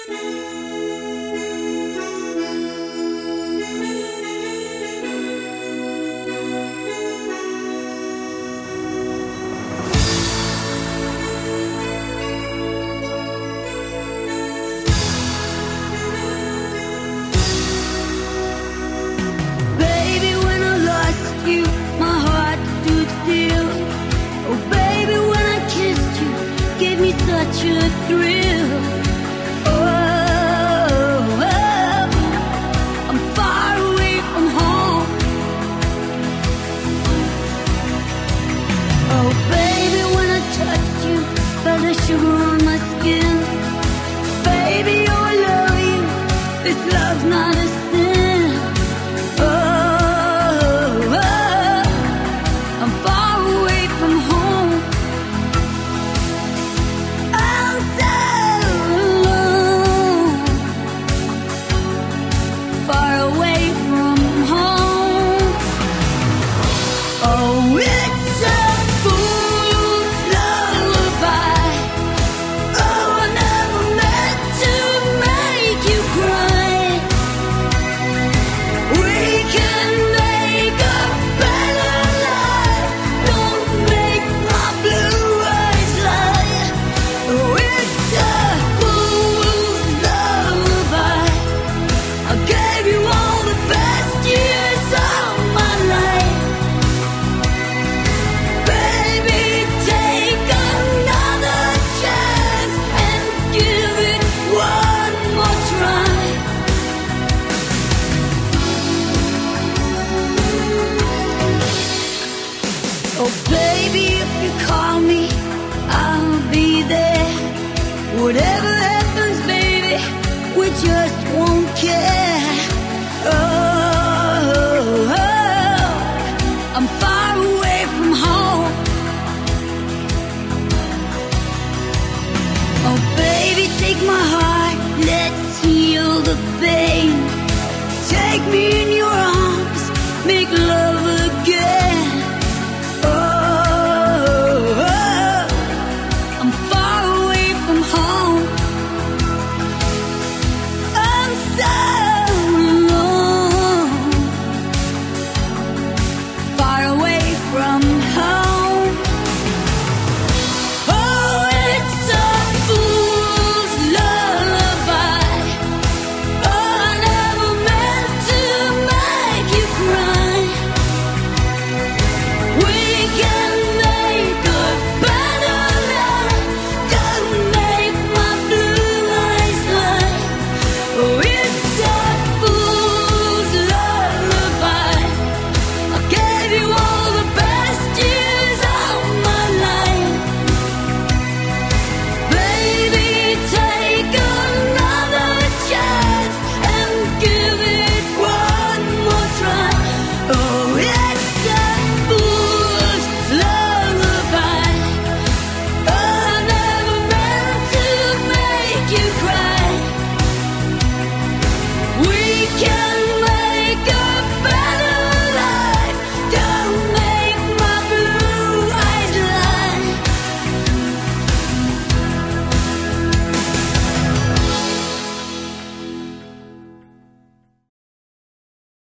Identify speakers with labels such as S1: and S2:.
S1: Such a thrill. Oh, I'm far away from home. Oh, baby, when I touched you, felt the sugar on my skin. Baby, oh, I love you. This love's not a sin. Oh, I'm far away from home. Whatever happens, baby, we just won't care. Oh, I'm far away from home. Oh, baby, take my heart, let's heal the pain. Take me in your arms, make love